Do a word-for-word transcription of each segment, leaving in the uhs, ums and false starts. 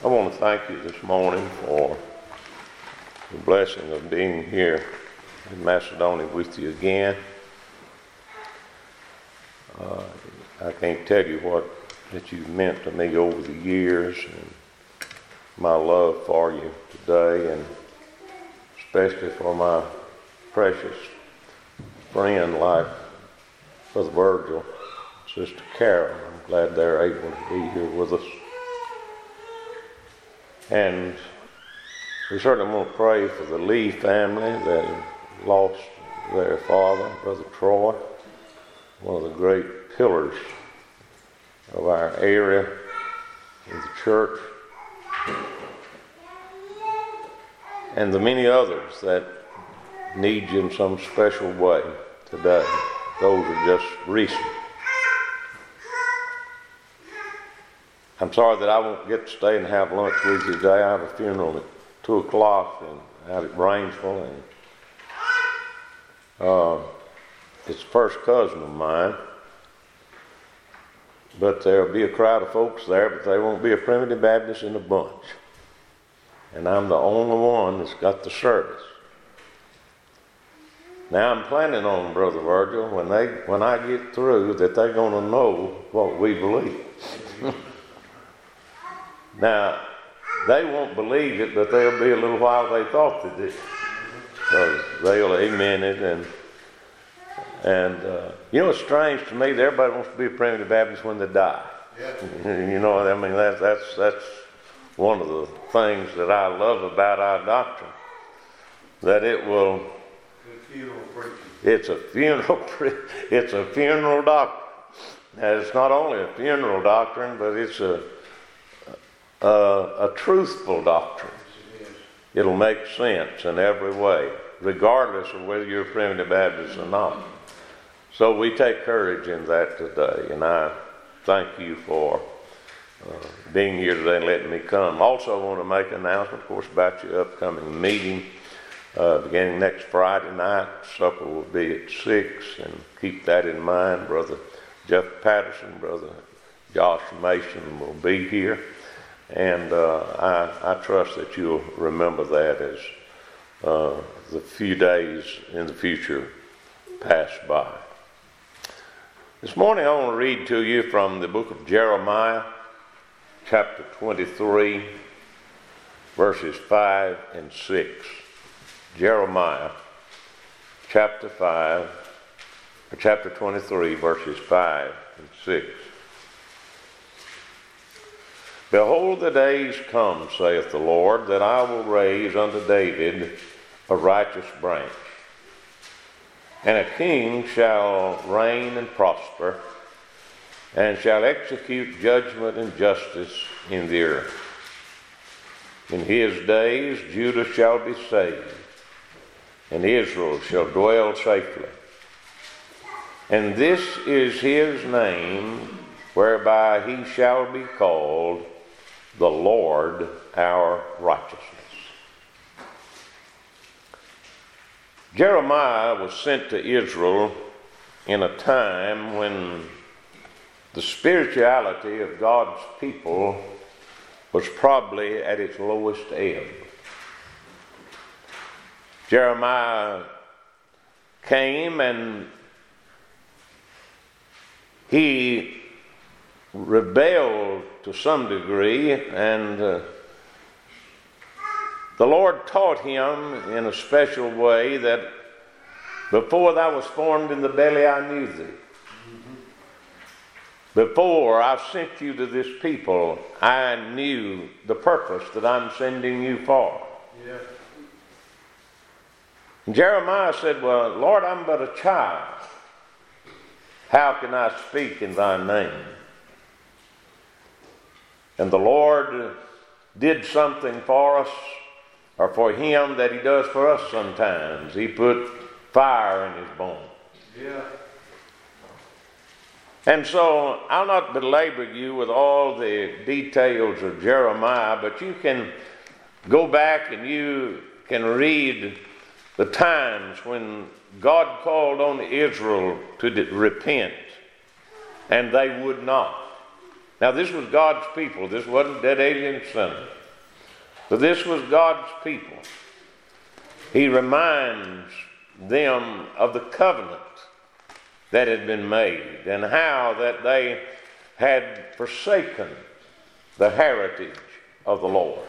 I want to thank you this morning for the blessing of being here in Macedonia with you again. Uh, I can't tell you what that you've meant to me over the years and my love for you today, and especially for my precious friend like Brother Virgil, Sister Carol. I'm glad they're able to be here with us. And we certainly want to pray for the Lee family that lost their father, Brother Troy, one of the great pillars of our area of the church, and the many others that need you in some special way today. Those are just recent. I'm sorry that I won't get to stay and have lunch with you today. I have a funeral at two o'clock and out at Brainsville, and uh, it's a first cousin of mine. But there'll be a crowd of folks there, but there won't be a Primitive Baptist in the bunch. And I'm the only one that's got the service. Now I'm planning on, Brother Virgil, when they when I get through, that they're going to know what we believe. Now, they won't believe it, but there'll be a little while they thought they did. Because they'll amen it. And, and uh, you know, it's strange to me that everybody wants to be a Primitive Baptist when they die. Yeah. You know, I mean, that, that's, that's one of the things that I love about our doctrine. That it will... It's a funeral pre- It's a funeral doctrine. Now, it's not only a funeral doctrine, but it's a Uh, a truthful doctrine. It'll make sense in every way, regardless of whether you're a Primitive Baptist or not. So we take courage in that today, and I thank you for uh, being here today and letting me come. Also, I want to make an announcement, of course, about your upcoming meeting uh, beginning next Friday night. Supper will be at six, and keep that in mind. Brother Jeff Patterson, Brother Josh Mason will be here. And uh, I, I trust that you'll remember that as uh, the few days in the future pass by. This morning I want to read to you from the book of Jeremiah, chapter twenty-three, verses five and six. Jeremiah, chapter five, or chapter twenty-three, verses five and six. Behold, the days come, saith the Lord, that I will raise unto David a righteous branch, and a king shall reign and prosper, and shall execute judgment and justice in the earth. In his days Judah shall be saved, and Israel shall dwell safely. And this is his name, whereby he shall be called the Lord our righteousness. Jeremiah was sent to Israel in a time when the spirituality of God's people was probably at its lowest ebb. Jeremiah came and he rebelled to some degree, and uh, the Lord taught him in a special way that before thou was formed in the belly I knew thee. Mm-hmm. Before I sent you to this people, I knew the purpose that I'm sending you for. Yeah. And Jeremiah said, well, Lord, I'm but a child. How can I speak in thy name? And the Lord did something for us, or for him that he does for us sometimes. He put fire in his bones. Yeah. And so I'll not belabor you with all the details of Jeremiah, but you can go back and you can read the times when God called on Israel to repent, and they would not. Now this was God's people. This wasn't dead alien sinners. But this was God's people. He reminds them of the covenant that had been made and how that they had forsaken the heritage of the Lord.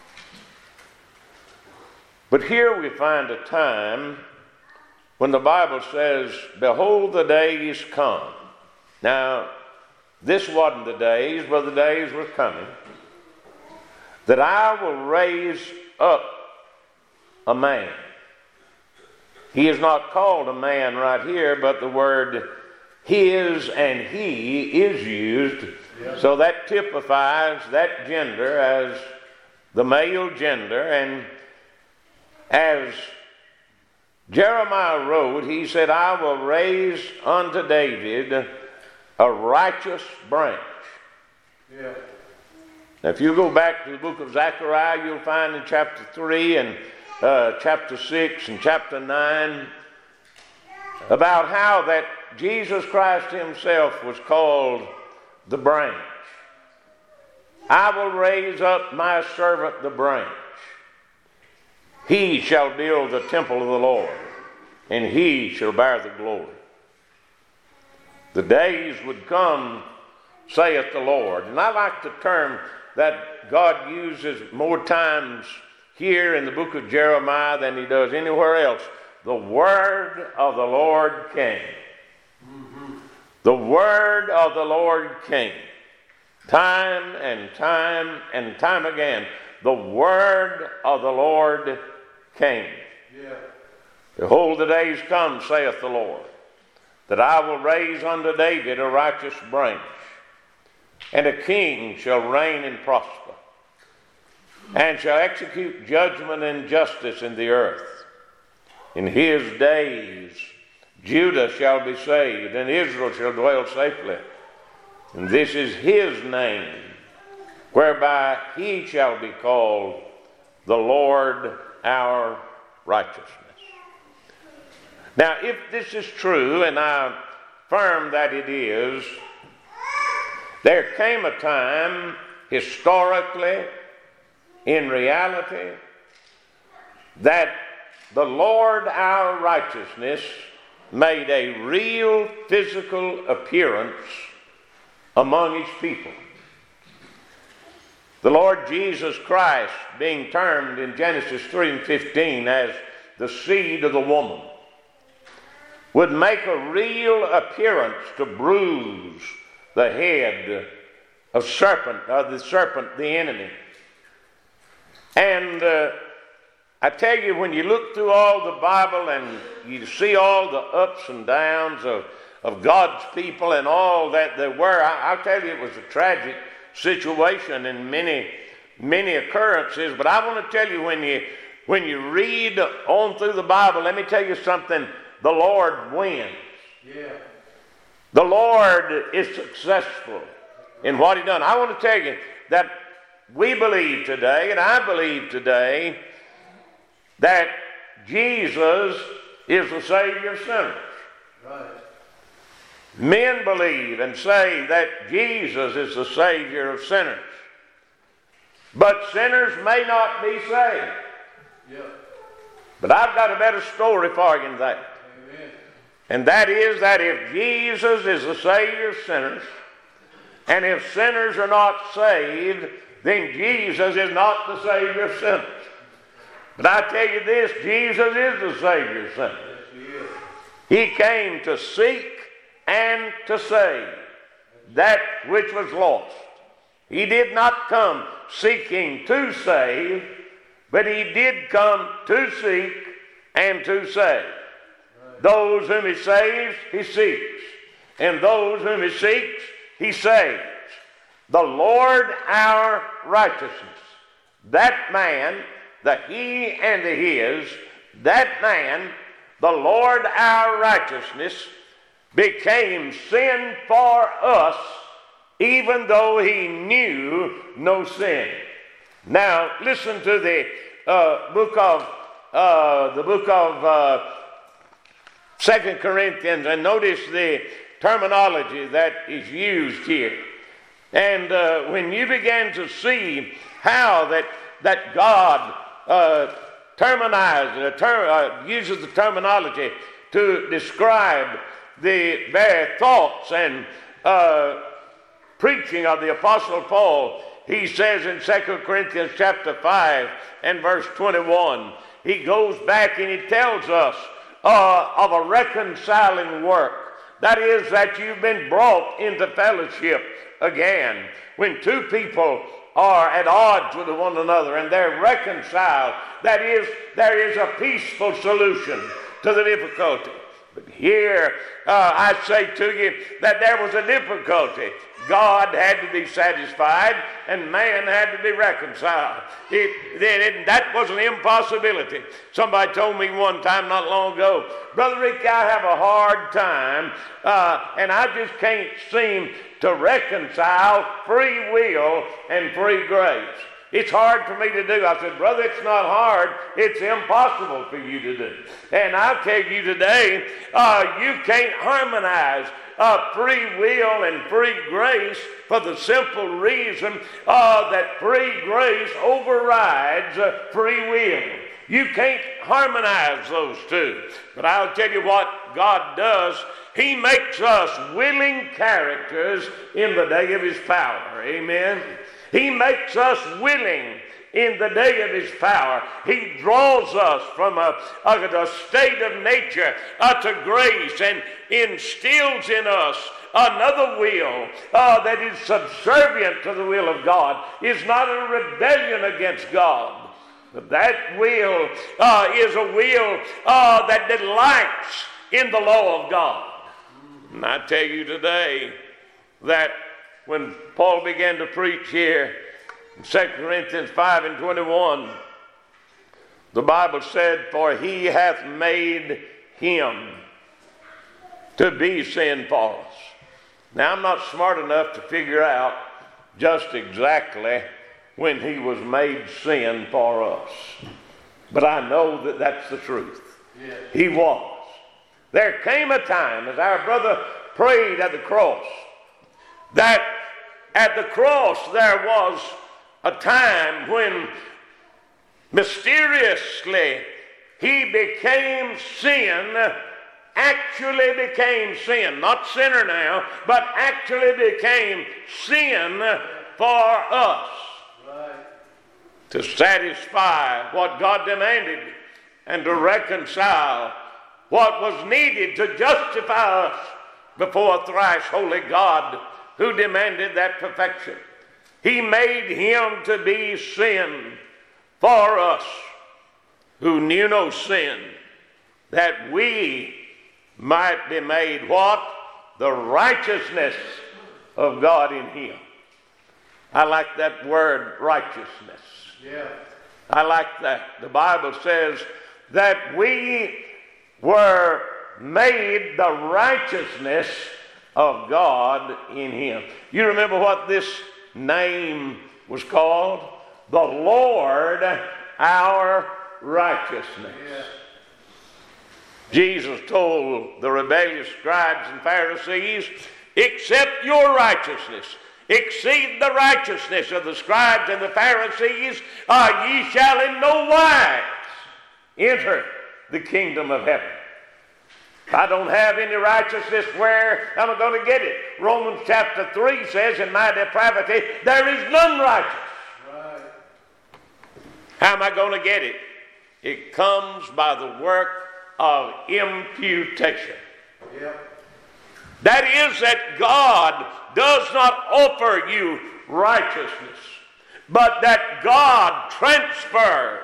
But here we find a time when the Bible says, behold, the days come. Now, this wasn't the days, but the days were coming, that I will raise up a man. He is not called a man right here, but the word his and he is used. Yeah. So that typifies that gender as the male gender. And as Jeremiah wrote, he said, I will raise unto David a righteous branch. Yeah. Now, if you go back to the book of Zechariah, you'll find in chapter three and uh, chapter six and chapter nine about how that Jesus Christ himself was called the branch. I will raise up my servant the branch. He shall build the temple of the Lord, and he shall bear the glory. The days would come, saith the Lord. And I like the term that God uses more times here in the book of Jeremiah than he does anywhere else. The word of the Lord came. Mm-hmm. The word of the Lord came. Time and time and time again, the word of the Lord came. Yeah. Behold, the days come, saith the Lord, that I will raise unto David a righteous branch, and a king shall reign and prosper, and shall execute judgment and justice in the earth. In his days Judah shall be saved, and Israel shall dwell safely. And this is his name, whereby he shall be called the Lord our righteousness. Now, if this is true, and I affirm that it is, there came a time, historically, in reality, that the Lord our righteousness made a real physical appearance among his people. The Lord Jesus Christ being termed in Genesis three and fifteen as the seed of the woman would make a real appearance to bruise the head of serpent, of the serpent, the enemy. And uh, I tell you, when you look through all the Bible and you see all the ups and downs of, of God's people and all that they were, I, I'll tell you it was a tragic situation in many, many occurrences. But I want to tell you, when you when you read on through the Bible, let me tell you something, the Lord wins. Yeah. The Lord is successful in what he done. I want to tell you that we believe today, and I believe today, that Jesus is the Savior of sinners. Right. Men believe and say that Jesus is the Savior of sinners. But sinners may not be saved. Yeah. But I've got a better story for you than that. Amen. And that is that if Jesus is the Savior of sinners, and if sinners are not saved, then Jesus is not the Savior of sinners. But I tell you this, Jesus is the Savior of sinners. Yes, he is. He came to seek and to save that which was lost. He did not come seeking to save, but he did come to seek and to save. Right. Those whom he saves, he seeks. And those whom he seeks, he saves. The Lord our righteousness. That man, the he and the his, that man, the Lord our righteousness, became sin for us, even though he knew no sin. Now, listen to the uh, book of uh, the book of uh, Second Corinthians, and notice the terminology that is used here. And uh, when you began to see how that, that God uh, terminizes, uh, ter- uh, uses the terminology to describe the very thoughts and uh, preaching of the Apostle Paul, he says in Second Corinthians chapter five and verse twenty-one, he goes back and he tells us uh, of a reconciling work. That is, that you've been brought into fellowship again. When two people are at odds with one another and they're reconciled, that is, there is a peaceful solution to the difficulty. But here, uh, I say to you that there was a difficulty. God had to be satisfied and man had to be reconciled. It, it, that was an impossibility. Somebody told me one time not long ago, Brother Rick, I have a hard time uh, and I just can't seem to reconcile free will and free grace. It's hard for me to do. I said, brother, it's not hard. It's impossible for you to do. And I'll tell you today, uh, you can't harmonize uh, free will and free grace for the simple reason uh, that free grace overrides uh, free will. You can't harmonize those two. But I'll tell you what God does. He makes us willing characters in the day of His power. Amen. He makes us willing in the day of His power. He draws us from a, a, a state of nature uh, to grace and instills in us another will uh, that is subservient to the will of God, is not a rebellion against God. But that will uh, is a will uh, that delights in the law of God. And I tell you today that when Paul began to preach here in Second Corinthians five and twenty-one, the Bible said, for He hath made Him to be sin for us. Now, I'm not smart enough to figure out just exactly when He was made sin for us. But I know that that's the truth. Yes. He was. There came a time, as our brother prayed at the cross, that at the cross there was a time when mysteriously He became sin, actually became sin, not sinner now, but actually became sin for us. Right. To satisfy what God demanded and to reconcile what was needed to justify us before a thrice holy God who demanded that perfection. He made Him to be sin for us who knew no sin, that we might be made what? The righteousness of God in Him. I like that word, righteousness. Yeah. I like that. The Bible says that we were made the righteousness of God in Him. You remember what this name was called? The Lord our righteousness. Yeah. Jesus told the rebellious scribes and Pharisees, except your righteousness exceed the righteousness of the scribes and the Pharisees, uh, ye shall in no wise enter the kingdom of heaven. If I don't have any righteousness, where am I going to get it? Romans chapter three says, in my depravity, there is none righteous. Right. How am I going to get it? It comes by the work of imputation. Yep. That is, that God does not offer you righteousness, but that God transfers,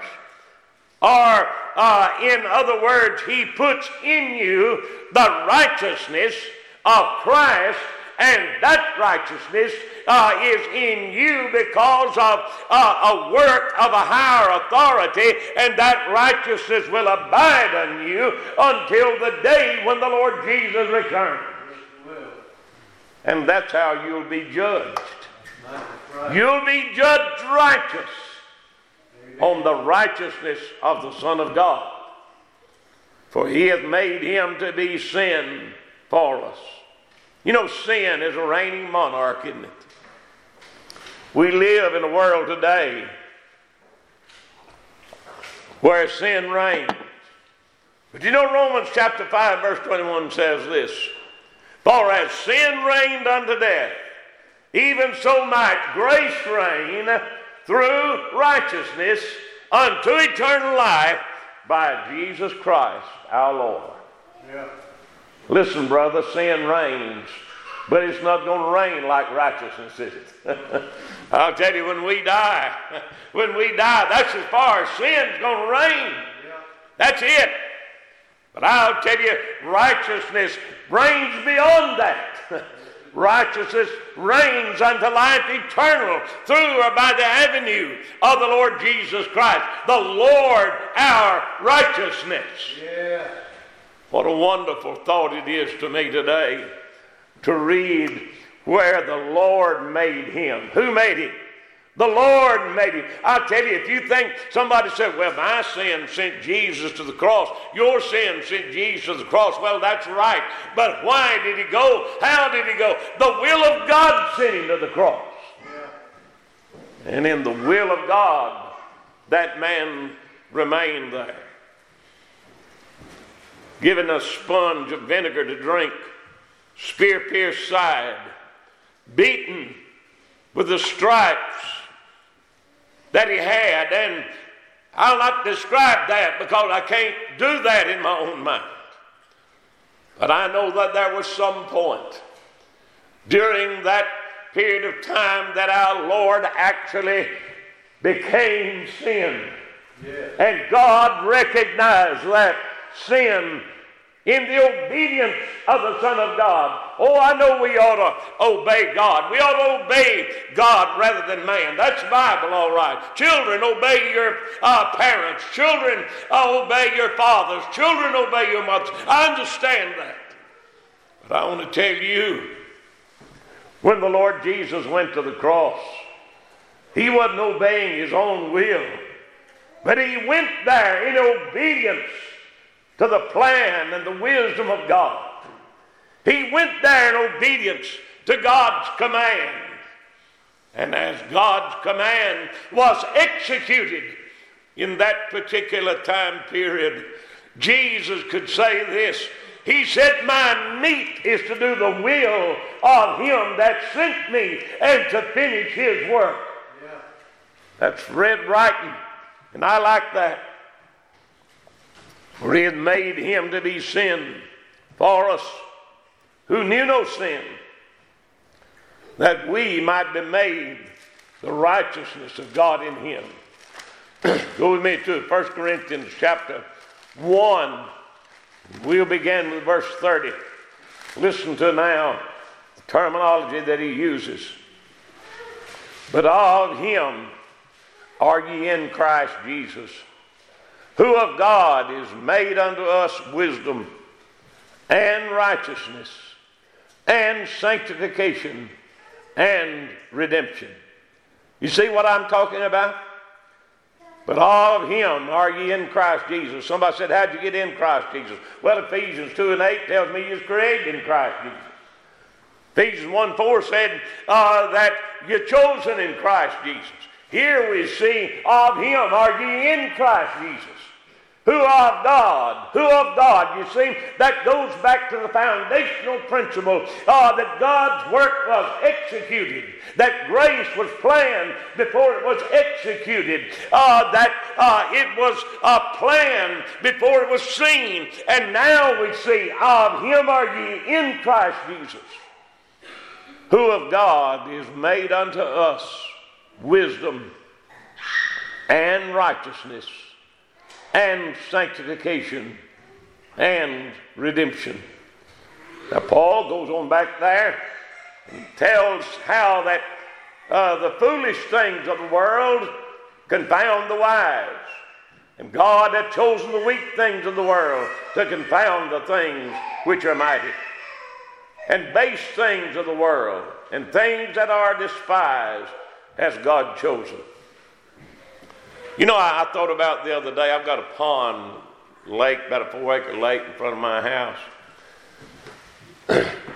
or uh, in other words, He puts in you the righteousness of Christ, and that righteousness uh, is in you because of uh, a work of a higher authority, and that righteousness will abide on you until the day when the Lord Jesus returns. And that's how you'll be judged. You'll be judged righteous on the righteousness of the Son of God. For He hath made Him to be sin for us. You know, sin is a reigning monarch, isn't it? We live in a world today where sin reigns. But you know Romans chapter five verse twenty-one says this, for as sin reigned unto death, even so might grace reign through righteousness unto eternal life by Jesus Christ our Lord. Yeah. Listen, brother, sin reigns, but it's not going to reign like righteousness, is it? I'll tell you, when we die, when we die, that's as far as sin's going to reign. Yeah. That's it. But I'll tell you, righteousness reigns beyond that. Righteousness reigns unto life eternal through or by the avenue of the Lord Jesus Christ, the Lord our righteousness. Yeah. What a wonderful thought it is to me today to read where the Lord made him. Who made him? The Lord made him. I tell you, if you think somebody said, well, my sin sent Jesus to the cross, your sin sent Jesus to the cross, well, that's right. But why did he go? How did he go? The will of God sent him to the cross. Yeah. And in the will of God, that man remained there, given a sponge of vinegar to drink, spear-pierced side, beaten with the stripes that he had. And I'll not describe that because I can't do that in my own mind. But I know that there was some point during that period of time that our Lord actually became sin. Yeah. And God recognized that sin in the obedience of the Son of God. Oh, I know we ought to obey God. We ought to obey God rather than man. That's Bible, all right. Children, obey your uh, parents. Children, uh, obey your fathers. Children, obey your mothers. I understand that. But I want to tell you, when the Lord Jesus went to the cross, he wasn't obeying his own will, but he went there in obedience to the plan and the wisdom of God. He went there in obedience to God's command. And as God's command was executed in that particular time period, Jesus could say this. He said, my meat is to do the will of him that sent me and to finish his work. Yeah. That's red writing, and I like that. For he had made him to be sin for us who knew no sin, that we might be made the righteousness of God in him. Go with me to First Corinthians chapter one. We'll begin with verse thirty. Listen to now the terminology that he uses. But of him are ye in Christ Jesus, who of God is made unto us wisdom and righteousness and sanctification and redemption. You see what I'm talking about? But of him are ye in Christ Jesus. Somebody said, how'd you get in Christ Jesus? Well, Ephesians two and eight tells me you're created in Christ Jesus. Ephesians one four said uh, that you're chosen in Christ Jesus. Here we see, of him are ye in Christ Jesus. Who of God, who of God, you see, that goes back to the foundational principle uh, that God's work was executed, that grace was planned before it was executed, uh, that uh, it was uh, planned before it was seen, and now we see, of him are ye in Christ Jesus, who of God is made unto us wisdom and righteousness and sanctification and redemption. Now Paul goes on back there and tells how that uh, the foolish things of the world confound the wise. And God hath chosen the weak things of the world to confound the things which are mighty. And base things of the world and things that are despised has God chosen. You know, I, I thought about the other day, I've got a pond, lake, about a four acre lake in front of my house.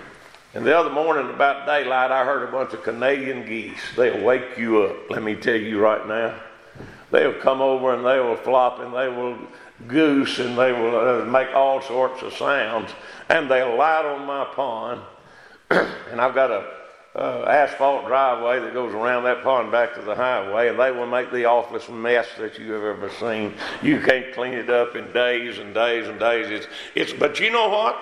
And the other morning about daylight, I heard a bunch of Canadian geese. They'll wake you up, let me tell you right now. They'll come over and they will flop and they will goose and they will uh, make all sorts of sounds. And they'll light on my pond. And I've got a uh, asphalt driveway that goes around that pond back to the highway. And they will make the awfulest mess that you have ever seen. You can't clean it up in days and days and days. It's, it's, but you know what?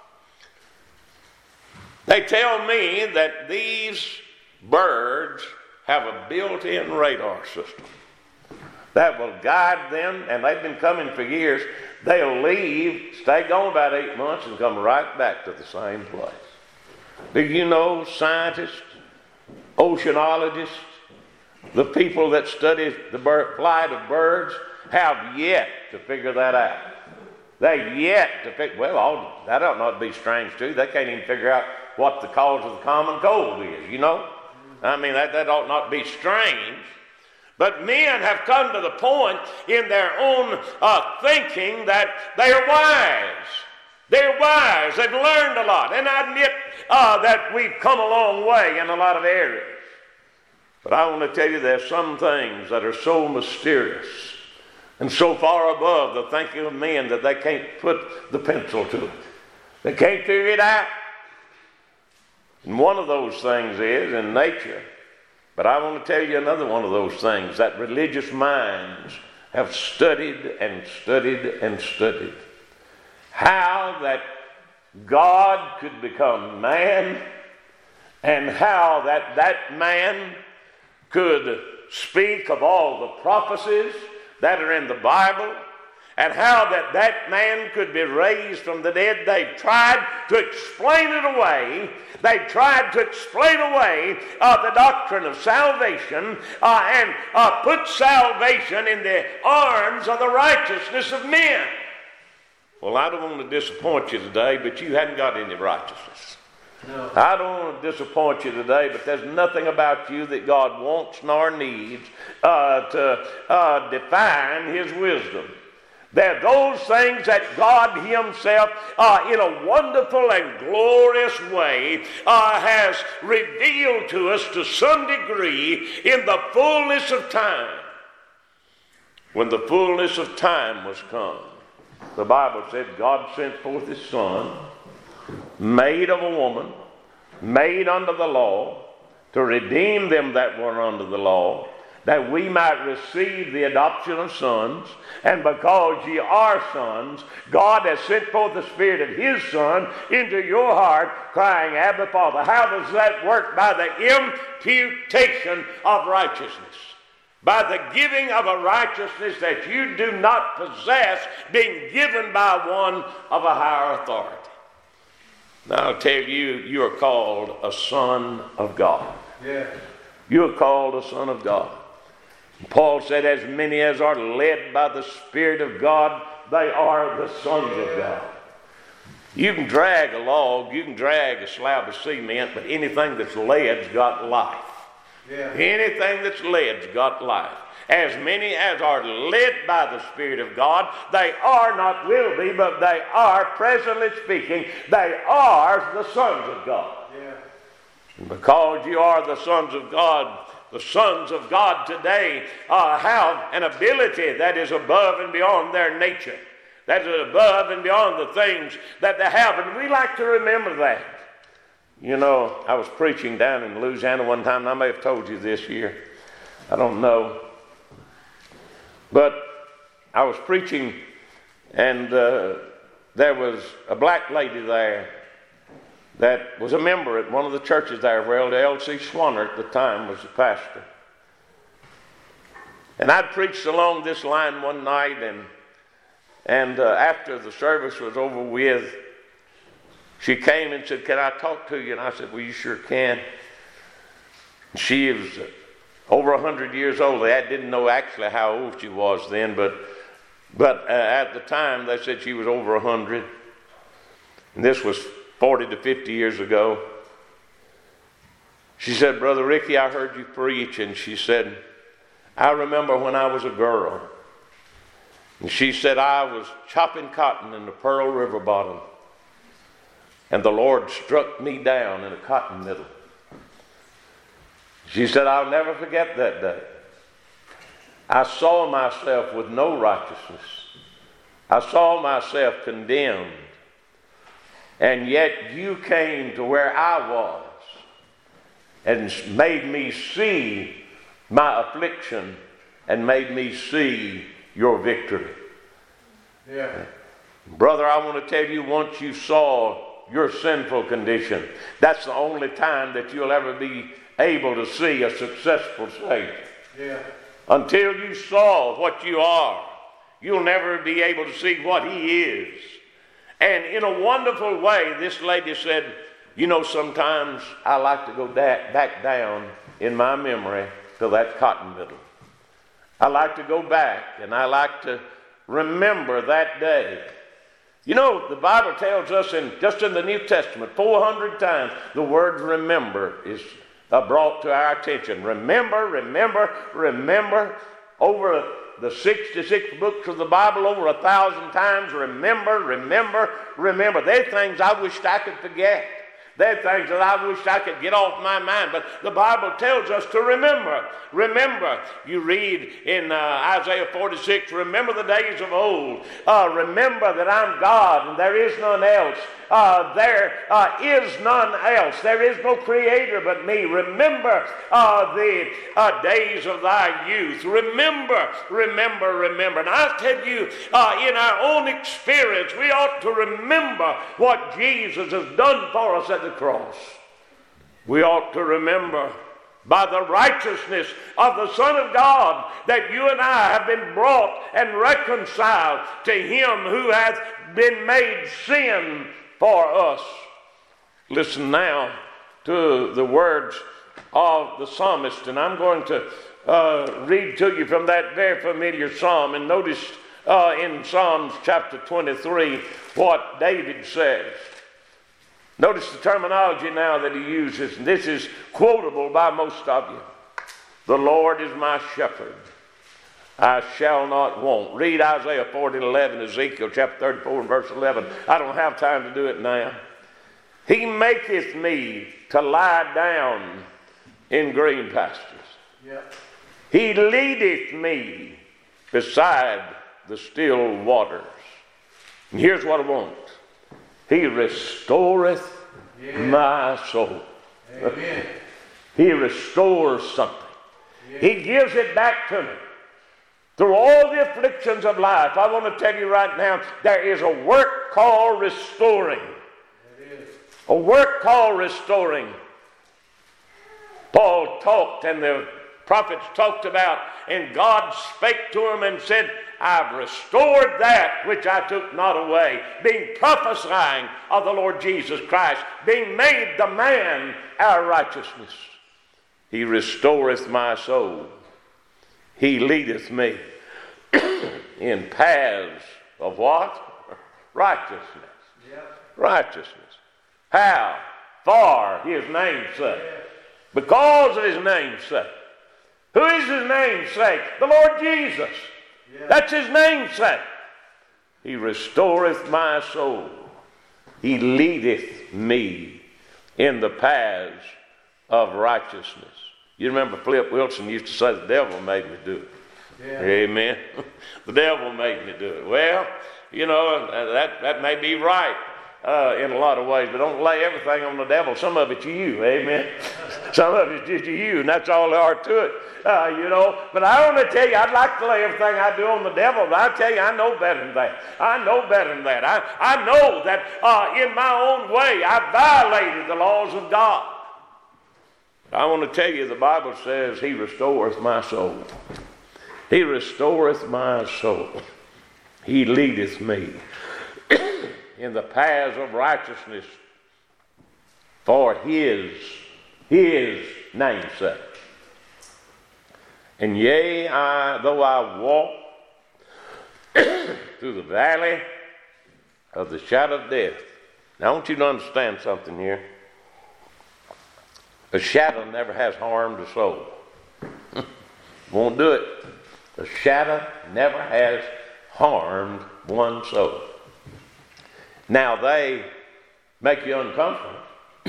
They tell me that these birds have a built-in radar system that will guide them, and they've been coming for years. They'll leave, stay gone about eight months, and come right back to the same place. Do you know scientists, oceanologists, the people that study the bird, flight of birds have yet to figure that out. They've yet to figure, well, all, that ought not to be strange too. They can't even figure out what the cause of the common cold is, you know? I mean, that, that ought not be strange. But men have come to the point in their own uh, thinking that they are wise. They're wise. They've learned a lot. And I admit uh, that we've come a long way in a lot of areas. But I want to tell you there's some things that are so mysterious and so far above the thinking of men that they can't put the pencil to it. They can't figure it out. And one of those things is in nature. But I want to tell you another one of those things that religious minds have studied and studied and studied. How that God could become man, and how that that man could speak of all the prophecies that are in the Bible, and how that that man could be raised from the dead. They've tried to explain it away. They've tried to explain away uh, the doctrine of salvation uh, and uh, put salvation in the arms of the righteousness of men. Well, I don't want to disappoint you today, but you hadn't got any righteousness. No. I don't want to disappoint you today, but there's nothing about you that God wants nor needs uh, to uh, define His wisdom. They're those things that God Himself, uh, in a wonderful and glorious way, uh, has revealed to us to some degree in the fullness of time. When the fullness of time was come, the Bible said God sent forth His Son, made of a woman, made under the law, to redeem them that were under the law, that we might receive the adoption of sons. And because ye are sons, God has sent forth the Spirit of His Son into your heart, crying, Abba, Father. How does that work? By the imputation of righteousness. By the giving of a righteousness that you do not possess, being given by one of a higher authority. Now I'll tell you, you are called a son of God. Yeah. You are called a son of God. Paul said, as many as are led by the Spirit of God, they are the sons of God. You can drag a log, you can drag a slab of cement, but anything that's led's got life. Yeah. Anything that's led's got life. As many as are led by the Spirit of God, they are, not will be, but they are, presently speaking, they are the sons of God. Yeah. And because you are the sons of God, the sons of God today uh, have an ability that is above and beyond their nature. That is above and beyond the things that they have. And we like to remember that. You know, I was preaching down in Louisiana one time, and I may have told you this year. I don't know. But I was preaching, and uh, there was a black lady there that was a member at one of the churches there. Well, L C Schwanner at the time was the pastor. And I preached along this line one night, and and uh, after the service was over with, she came and said, can I talk to you? And I said, well, you sure can. She was over one hundred years old. I didn't know actually how old she was then, but but uh, at the time they said she was over one hundred. And this was forty to fifty years ago. She said, Brother Ricky, I heard you preach. And she said, I remember when I was a girl. And she said, I was chopping cotton in the Pearl River bottom. and the Lord struck me down in a cotton middle. She said, I'll never forget that day. I saw myself with no righteousness. I saw myself condemned. And yet you came to where I was and made me see my affliction and made me see your victory. Yeah. Brother, I want to tell you, once you saw your sinful condition, that's the only time that you'll ever be able to see a successful Savior. Yeah. Until you saw what you are, you'll never be able to see what He is. And in a wonderful way, this lady said, you know, sometimes I like to go da- back down in my memory to that cotton middle. I like to go back and I like to remember that day. You know, the Bible tells us, in just in the New Testament, four hundred times, the word remember is uh, brought to our attention. Remember, remember, remember. Over the sixty-six books of the Bible, over a thousand times, remember, remember, remember. There are things I wished I could forget. There are things that I wish I could get off my mind, but the Bible tells us to remember. Remember. You read in uh, Isaiah forty-six, remember the days of old. Uh, remember that I'm God and there is none else. Uh, there uh, is none else. There is no creator but me. Remember uh, the uh, days of thy youth. Remember, remember, remember. And I tell you, uh, in our own experience, we ought to remember what Jesus has done for us at the cross. We ought to remember by the righteousness of the Son of God that you and I have been brought and reconciled to Him who hath been made sin for us. Listen now to the words of the psalmist, and I'm going to uh, read to you from that very familiar psalm. And notice uh, in Psalms chapter twenty-three what David says. Notice the terminology now that he uses, and this is quotable by most of you. The Lord is my shepherd, I shall not want. Read Isaiah forty and eleven, Ezekiel chapter thirty-four and verse eleven. I don't have time to do it now. He maketh me to lie down in green pastures. Yep. He leadeth me beside the still waters. And here's what I want. He restoreth yeah. my soul. Amen. He restores something. Yeah. He gives it back to me. Through all the afflictions of life, I want to tell you right now, there is a work called restoring. It is. A work called restoring. Paul talked and the prophets talked about, and God spake to him and said, I've restored that which I took not away, being prophesying of the Lord Jesus Christ, being made the man our righteousness. He restoreth my soul. He leadeth me in paths of what? Righteousness. Yep. Righteousness. How? For His name's sake. Because of His name's sake. Who is His name's sake? The Lord Jesus. Yeah. That's His name's sake. He restoreth my soul. He leadeth me in the paths of righteousness. You remember Flip Wilson used to say, the devil made me do it. Yeah. Amen. The devil made me do it. Well, you know, that, that may be right uh, in a lot of ways, but don't lay everything on the devil. Some of it's you. Amen. Some of it's just you, and that's all there are to it. Uh, you know, but I want to tell you, I'd like to lay everything I do on the devil, but I tell you, I know better than that. I know better than that. I, I know that uh, in my own way, I violated the laws of God. I want to tell you, the Bible says, He restoreth my soul. He restoreth my soul. He leadeth me in the paths of righteousness for His, His name's sake. And yea, I, though I walk through the valley of the shadow of death. Now I want you to understand something here. A shadow never has harmed a soul. Won't do it. A shadow never has harmed one soul. Now they make you uncomfortable.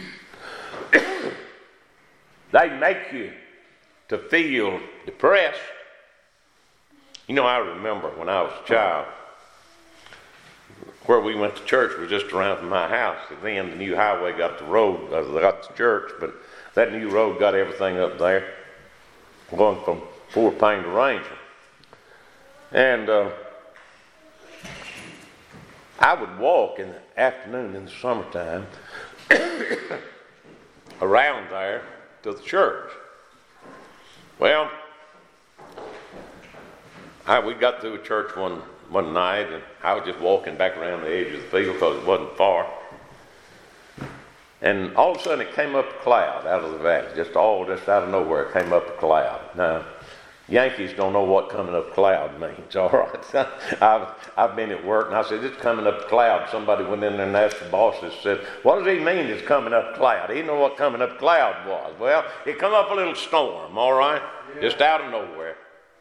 They make you to feel depressed. You know, I remember when I was a child, where we went to church was just around from my house. Then the new highway got the road, uh, got the church, but that new road got everything up there, going from Fort Payne to Ranger. And uh, I would walk in the afternoon in the summertime around there to the church. Well, I, we got through a church one, one night, and I was just walking back around the edge of the field because it wasn't far. And all of a sudden it came up a cloud out of the valley, just all just out of nowhere it came up a cloud. Now, Yankees don't know what coming up a cloud means, all right. I've, I've been at work and I said, it's coming up a cloud. Somebody went in there and asked the boss and said, what does he mean it's coming up a cloud? He didn't know what coming up a cloud was. Well, it come up a little storm, all right, yeah. Just out of nowhere.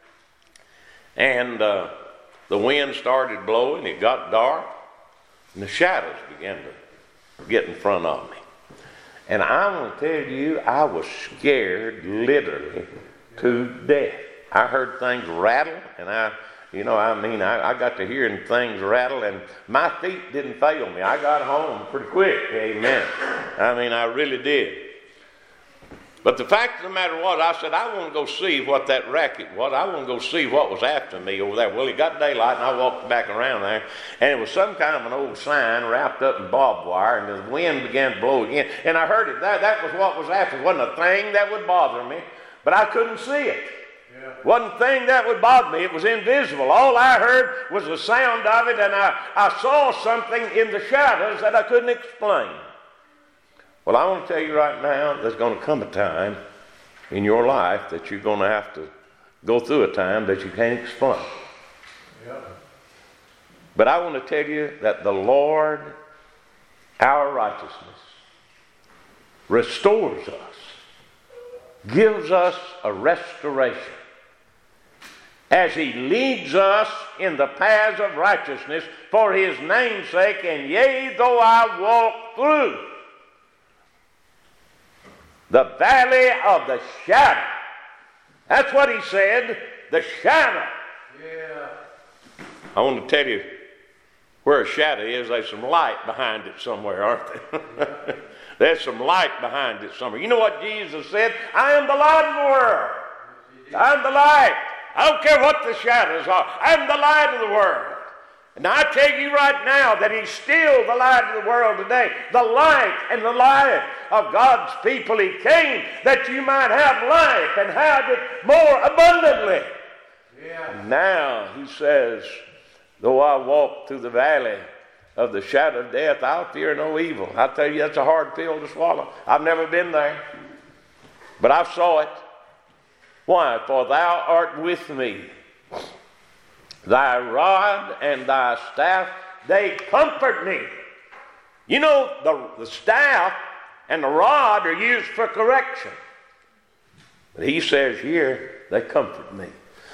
And uh, the wind started blowing, it got dark, and the shadows began to get in front of me. And I'm going to tell you, I was scared literally to death. I heard things rattle, and I, you know, I mean, I, I got to hearing things rattle, and my feet didn't fail me. I got home pretty quick, amen. I mean, I really did. But the fact of the matter was, I said, I want to go see what that racket was. I want to go see what was after me over there. Well, it got daylight, and I walked back around there, and it was some kind of an old sign wrapped up in barbed wire, and the wind began to blow again. And I heard it. That, that was what was after. It wasn't a thing that would bother me, but I couldn't see it. Yeah. Wasn't a thing that would bother me. It was invisible. All I heard was the sound of it, and I, I saw something in the shadows that I couldn't explain. Well, I want to tell you right now, there's going to come a time in your life that you're going to have to go through a time that you can't explain. Yeah. But I want to tell you that the Lord, our righteousness, restores us, gives us a restoration, as he leads us in the paths of righteousness for his name's sake. And yea, though I walk through the valley of the shadow. That's what he said, the shadow. Yeah. I want to tell you, where a shadow is, there's some light behind it somewhere, aren't there? Yeah. There's some light behind it somewhere. You know what Jesus said? I am the light of the world. I'm the light. I don't care what the shadows are. I'm the light of the world. And I tell you right now that he's still the light of the world today. The light and the life of God's people. He came that you might have life and have it more abundantly. Yeah. Now he says, though I walk through the valley of the shadow of death, I'll fear no evil. I tell you, that's a hard pill to swallow. I've never been there, but I saw it. Why? For thou art with me. Thy rod and thy staff, they comfort me. You know, the, the staff and the rod are used for correction. But he says here, they comfort me.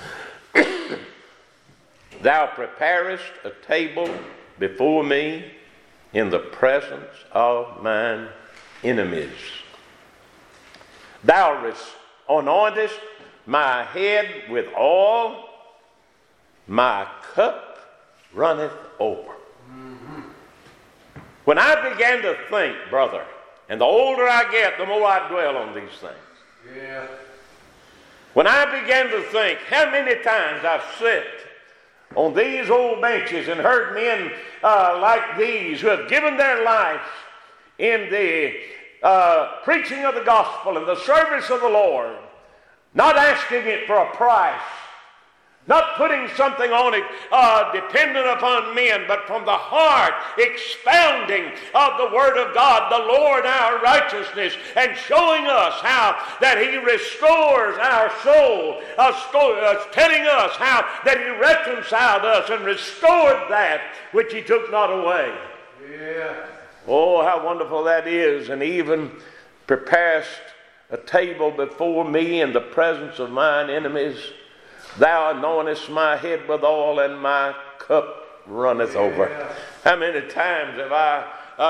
Thou preparest a table before me in the presence of mine enemies. Thou anointest my head with oil, my cup runneth over. Mm-hmm. When I began to think, brother, and the older I get, the more I dwell on these things. Yeah. When I began to think how many times I've sat on these old benches and heard men uh, like these who have given their lives in the uh, preaching of the gospel and the service of the Lord, not asking it for a price, not putting something on it uh, dependent upon men, but from the heart expounding of the Word of God, the Lord our righteousness, and showing us how that he restores our soul, uh, telling us how that he reconciled us and restored that which he took not away. Yeah. Oh, how wonderful that is. And even preparest a table before me in the presence of mine enemies. Thou anointest my head with oil, and my cup runneth over. Yeah. How many times have I uh,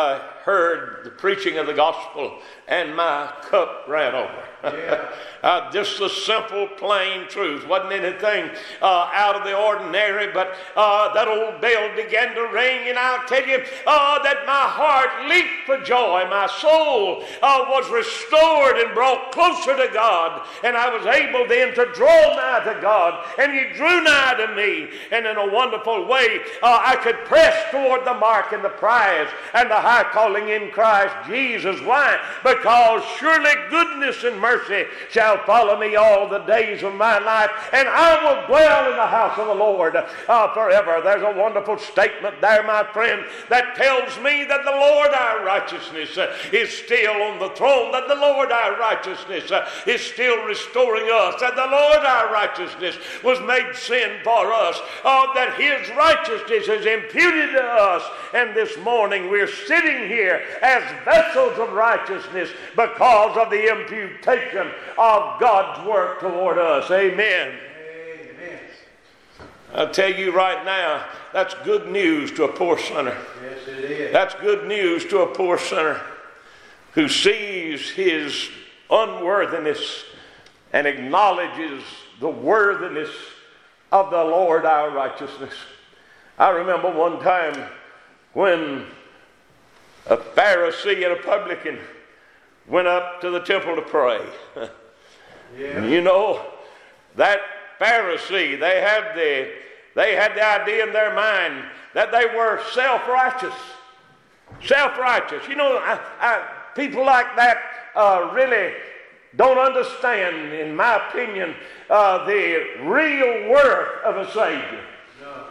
heard the preaching of the gospel and my cup ran over. Yeah. uh, just the simple, plain truth. Wasn't anything uh, out of the ordinary, but uh, that old bell began to ring, and I'll tell you uh, that my heart leaped for joy. My soul uh, was restored and brought closer to God, and I was able then to draw nigh to God, and He drew nigh to me, and in a wonderful way uh, I could press toward the mark and the prize and the high calling in Christ Jesus. Why? Because surely goodness and mercy shall follow me all the days of my life, and I will dwell in the house of the Lord uh, forever. There's a wonderful statement there, my friend, that tells me that the Lord our righteousness uh, is still on the throne, that the Lord our righteousness uh, is still restoring us, that the Lord our righteousness was made sin for us, uh, that His righteousness is imputed to us, and this morning we're sitting here as vessels of righteousness because of the imputation of God's work toward us. Amen. Amen. I'll tell you right now, that's good news to a poor sinner. Yes, it is. That's good news to a poor sinner who sees his unworthiness and acknowledges the worthiness of the Lord our righteousness. I remember one time when a Pharisee and a publican went up to the temple to pray. Yeah. You know, that Pharisee, they had the they had the idea in their mind that they were self-righteous. Self-righteous. You know, I, I, people like that uh, really don't understand, in my opinion, uh, the real worth of a Savior. No.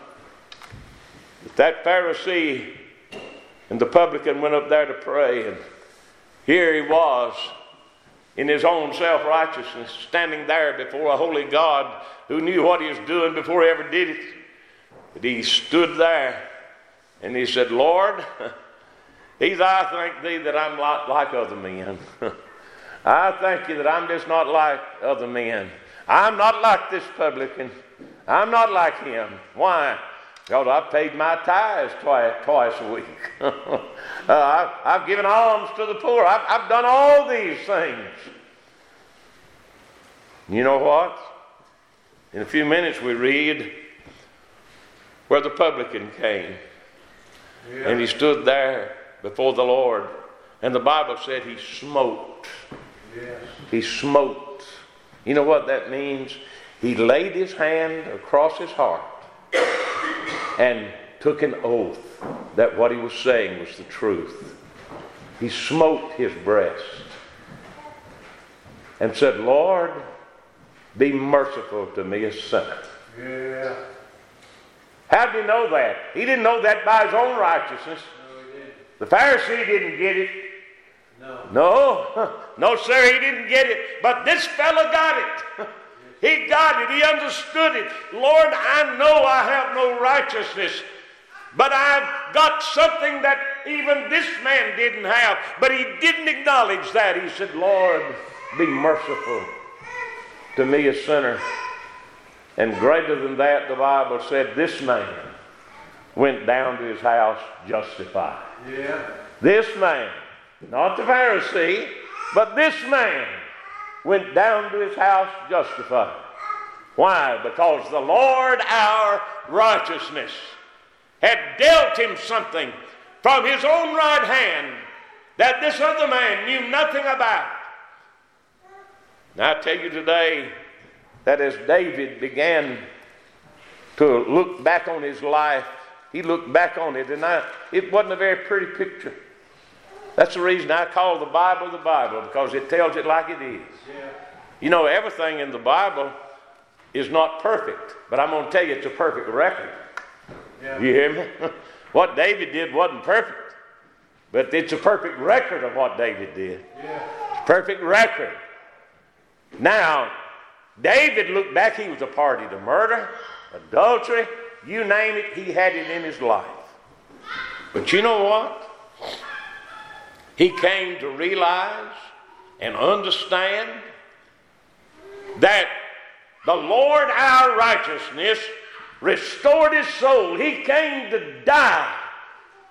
That Pharisee and the publican went up there to pray, and here he was in his own self-righteousness, standing there before a holy God who knew what he was doing before he ever did it. But he stood there and he said, Lord, He's, I thank Thee that I'm not like other men. I thank You that I'm just not like other men. I'm not like this publican. I'm not like him. Why? Because I've paid my tithes twice, twice a week. uh, I've, I've given alms to the poor. I've, I've done all these things. You know what? In a few minutes we read where the publican came. Yeah. And he stood there before the Lord. And the Bible said he smote. Yes. He smote. You know what that means? He laid his hand across his heart and took an oath that what he was saying was the truth. He smote his breast and said, Lord, be merciful to me, a sinner. Yeah. How did he know that? He didn't know that by his own righteousness. No, he didn't. The Pharisee didn't get it. No. No, no, sir, he didn't get it. But this fellow got it. He got it. He understood it. Lord, I know I have no righteousness, but I've got something that even this man didn't have. But he didn't acknowledge that. He said, Lord, be merciful to me, a sinner. And greater than that, the Bible said, this man went down to his house justified. Yeah. This man, not the Pharisee, but this man went down to his house justified. Why? Because the Lord our righteousness had dealt him something from his own right hand that this other man knew nothing about. Now I tell you today that as David began to look back on his life, he looked back on it, and I, it wasn't a very pretty picture. That's the reason I call the Bible the Bible, because it tells it like it is. Yeah. You know, everything in the Bible is not perfect, but I'm going to tell you it's a perfect record. Yeah. You hear me? What David did wasn't perfect, but it's a perfect record of what David did. Yeah. It's a perfect record. Now, David looked back, he was a party to murder, adultery, you name it, he had it in his life. But you know what? He came to realize and understand that the Lord our righteousness restored his soul. He came to die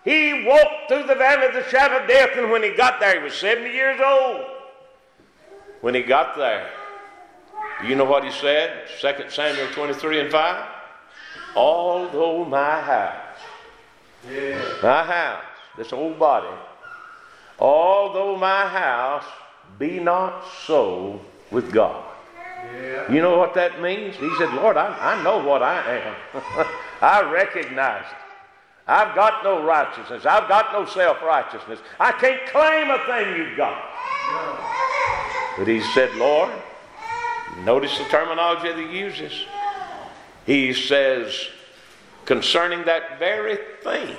He walked through the valley of the shadow of death, and when he got there, he was seventy years old. When he got there, do you know what he said? Second Samuel twenty-three and five. Although my house, Yeah. my house, this old body, although my house be not so with God. Yeah. You know what that means? He said, Lord, I, I know what I am. I recognize it. I've got no righteousness. I've got no self-righteousness. I can't claim a thing you've got. But he said, Lord, notice the terminology that he uses. He says, concerning that very thing,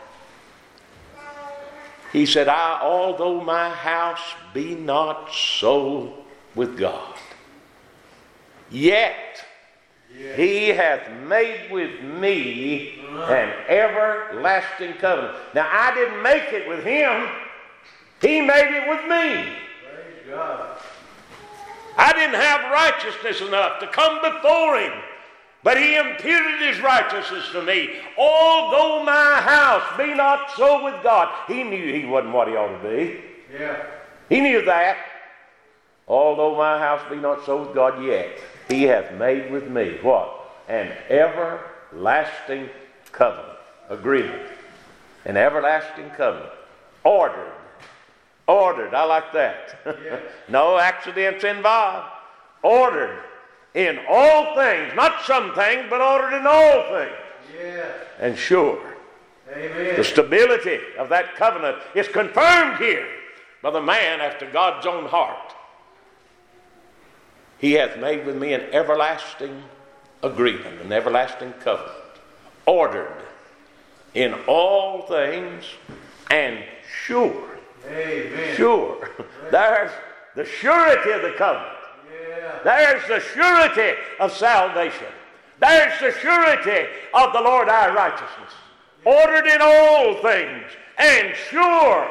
he said, I, although my house be not so with God, yet he hath made with me an everlasting covenant. Now, I didn't make it with him. He made it with me. Praise God. I didn't have righteousness enough to come before him, but he imputed his righteousness to me. Although my house be not so with God. He knew he wasn't what he ought to be. Yeah. He knew that. Although my house be not so with God, yet he hath made with me what? An everlasting covenant. Agreement. An everlasting covenant. Ordered. Ordered. I like that. Yeah. No accidents involved. Ordered in all things. Not some things, but ordered in all things. Yeah. And sure. Amen. The stability of that covenant is confirmed here by the man after God's own heart. He hath made with me an everlasting agreement, an everlasting covenant, ordered in all things and sure. Amen. Sure. There's the surety of the covenant. Yeah. There's the surety of salvation. There's the surety of the Lord our righteousness. Ordered in all things and sure.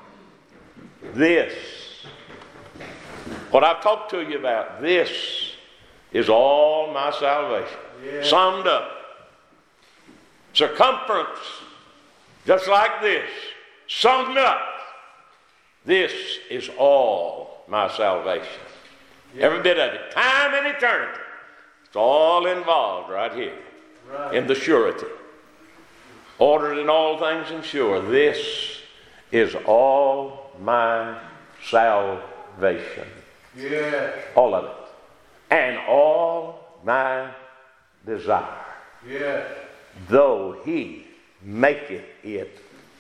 This, what I've talked to you about, this is all my salvation. Yeah. Summed up. Circumference, just like this. Summed up. This is all my salvation. Yeah. Every bit of it. Time and eternity. It's all involved right here. Right. In the surety. Ordered in all things and sure. This is all my salvation. Yeah. All of it. And all my desire. Yeah. Though he maketh it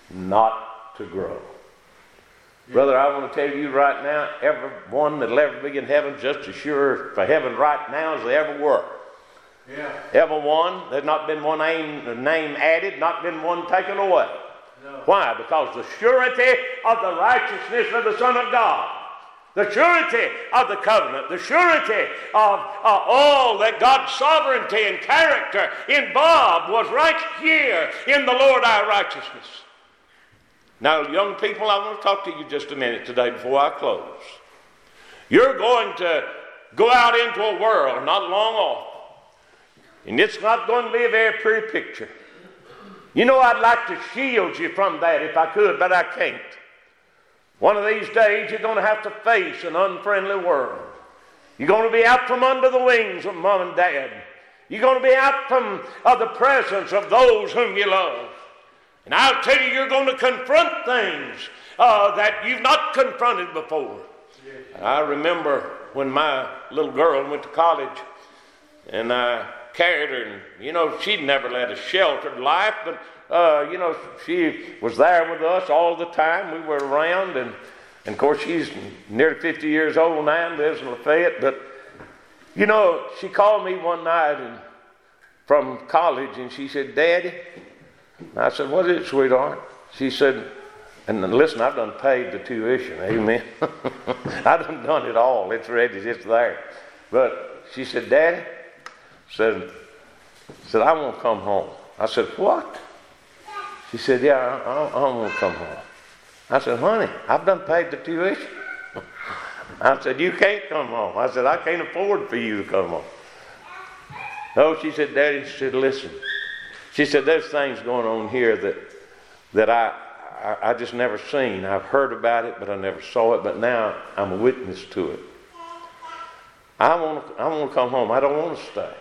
not to grow. Brother, I want to tell you right now, everyone that'll ever be in heaven just as sure for heaven right now as they ever were. Yeah. Ever one, there's not been one name, name added, not been one taken away. No. Why? Because the surety of the righteousness of the Son of God, the surety of the covenant, the surety of uh, all that God's sovereignty and character involved was right here in the Lord our righteousness. Now, young people, I want to talk to you just a minute today before I close. You're going to go out into a world not long off, and it's not going to be a very pretty picture. You know, I'd like to shield you from that if I could, but I can't. One of these days, you're going to have to face an unfriendly world. You're going to be out from under the wings of mom and dad. You're going to be out from uh, the presence of those whom you love. And I'll tell you, you're going to confront things uh, that you've not confronted before. Yes. I remember when my little girl went to college, and I carried her, and, you know, she'd never led a sheltered life, but, uh, you know, she was there with us all the time. We were around, and, and of course, she's nearly fifty years old now and lives in Lafayette, but, you know, she called me one night and, from college, and she said, Daddy, I said, what is it, sweetheart? She said, and listen, I've done paid the tuition, amen. I've done done it all. It's ready, it's there. But she said, Daddy, said, said I won't come home. I said, what? She said, yeah, I, I, I won't come home. I said, honey, I've done paid the tuition. I said, you can't come home. I said, I can't afford for you to come home. No, she said, Daddy, she said, listen. She said, there's things going on here that that I, I, I just never seen. I've heard about it, but I never saw it. But now I'm a witness to it. I want to, I want to come home. I don't want to stay.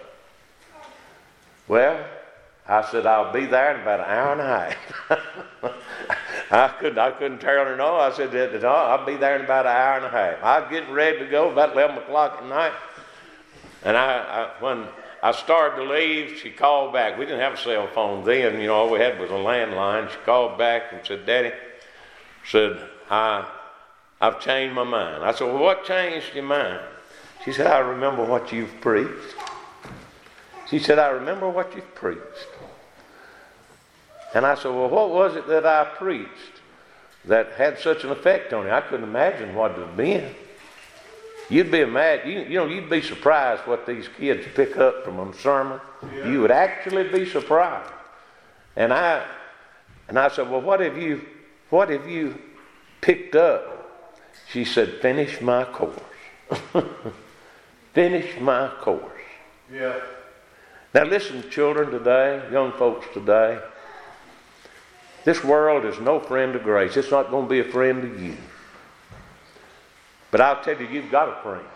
Well, I said, I'll be there in about an hour and a half. I couldn't, I couldn't tell her no. I said, no, I'll be there in about an hour and a half. I was getting ready to go about eleven o'clock at night. And I, I, when I started to leave, she called back. We didn't have a cell phone then. You know, all we had was a landline. She called back and said, Daddy, said, I, I've changed my mind. I said, well, what changed your mind? She said, I remember what you've preached. She said, I remember what you've preached. And I said, well, what was it that I preached that had such an effect on you? I couldn't imagine what it had been. You'd be mad, you, you know, you'd be surprised what these kids pick up from a sermon. Yeah. You would actually be surprised. And I, and I said, well, what have you, what have you picked up? She said, finish my course. Finish my course. Yeah. Now listen, children today, young folks today. This world is no friend of grace. It's not going to be a friend to you. But I'll tell you, you've got a friend.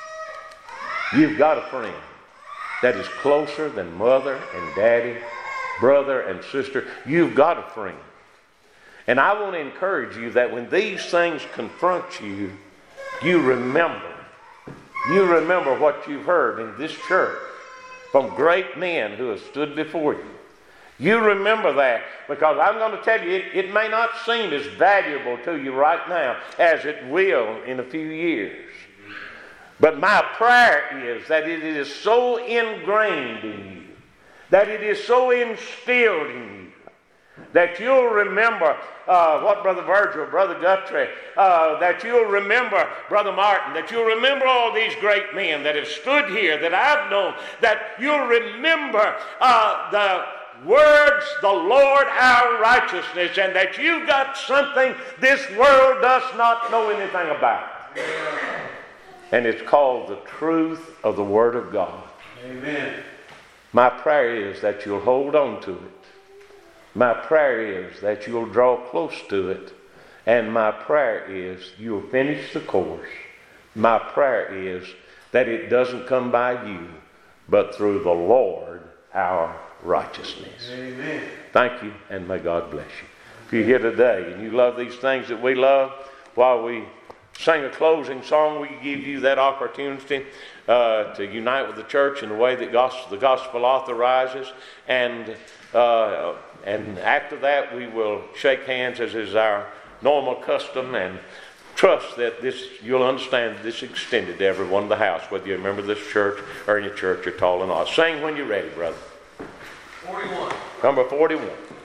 You've got a friend that is closer than mother and daddy, brother and sister. You've got a friend. And I want to encourage you that when these things confront you, you remember. You remember what you've heard in this church from great men who have stood before you. You remember that, because I'm going to tell you, it, it may not seem as valuable to you right now as it will in a few years. But my prayer is that it is so ingrained in you, that it is so instilled in you, that you'll remember uh, what Brother Virgil, Brother Guthrie, uh, that you'll remember Brother Martin, that you'll remember all these great men that have stood here that I've known, that you'll remember uh, the words, the Lord our righteousness, and that you've got something this world does not know anything about. And it's called the truth of the Word of God. Amen. My prayer is that you'll hold on to it. My prayer is that you'll draw close to it. And my prayer is you'll finish the course. My prayer is that it doesn't come by you, but through the Lord our righteousness. Amen. Thank you, and may God bless you. If you're here today and you love these things that we love, while we sing a closing song, we give you that opportunity uh, to unite with the church in the way that gospel, the gospel authorizes. And uh, and after that, we will shake hands as is our normal custom, and trust that this, you'll understand this extended to everyone in the house, whether you're a member of this church or in your church, you're tall and all. Sing when you're ready, brother. forty-one. Number forty-one.